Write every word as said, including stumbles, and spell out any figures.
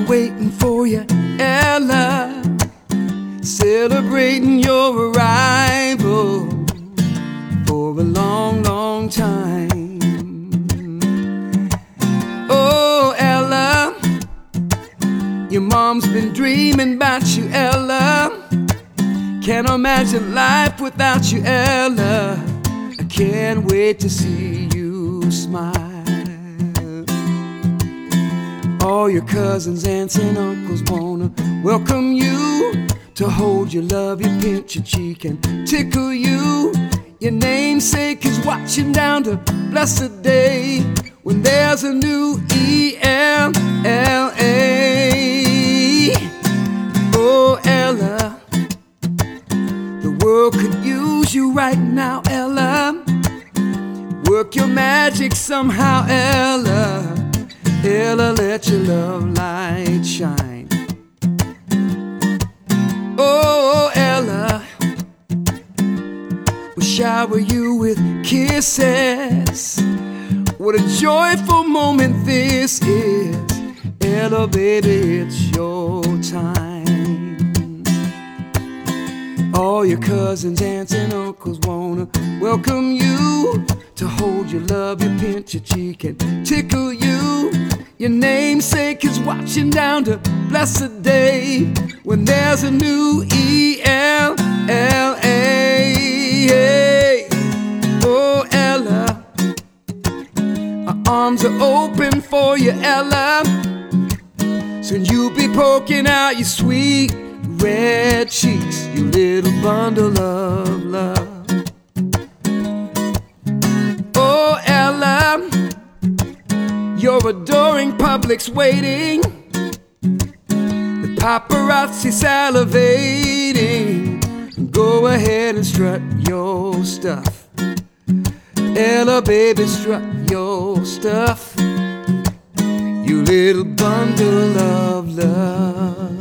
waiting for you, Ella, celebrating your arrival for a long, long time. Oh, Ella, your mom's been dreaming about you, Ella. Can't imagine life without you, Ella. I can't wait to see you smile. All your cousins, aunts, and uncles wanna welcome you, to hold you, love you, pinch your cheek, and tickle you. Your namesake is watching down the blessed day when there's a new E L L A. Oh, Ella, the world could use you right now, Ella. Work your magic somehow, Ella. Ella, let your love light shine. Oh, Ella, we'll shower you with kisses. What a joyful moment this is. Ella, baby, it's your time. All your cousins, aunts, and uncles wanna welcome you, to hold you, love you, pinch your cheek, and tickle you. Your namesake is watching down the blessed day when there's a new E L L A. Oh, Ella, our arms are open for you, Ella. Soon you'll be poking out your sweet red cheeks, you little bundle of love. Oh, Ella, your adoring public's waiting, the paparazzi salivating. Go ahead and strut your stuff, Ella, baby, strut your stuff, you little bundle of love.